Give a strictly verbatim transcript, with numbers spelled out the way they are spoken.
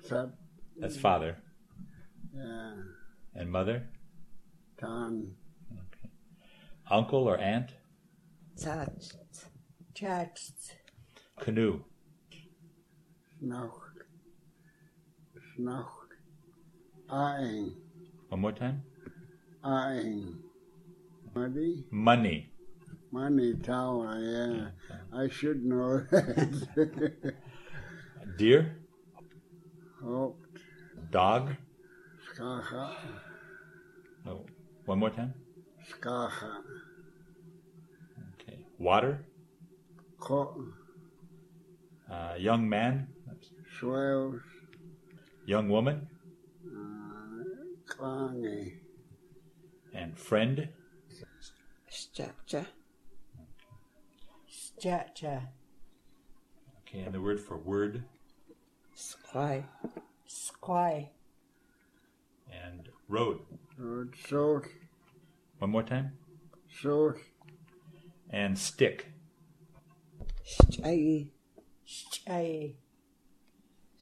Sat. That's father. Yeah. And mother? Tan. Okay. Uncle or aunt? Tat. Chat. Canoe. Snocht. Snocht. Aing. One more time? Aing. Money? Money. Money tower, yeah. I should know that. Deer? Hoped. Dog? Skacha. Oh, one more time? Skacha. Okay. Water? Ko. Uh, young man? Swells. Young woman? Uh, Klangy. And friend? Stature. Stature. Okay, and the word for word? Squy. Squy. And road? Road. Salt. One more time? Salt. And stick? Stay. Stay.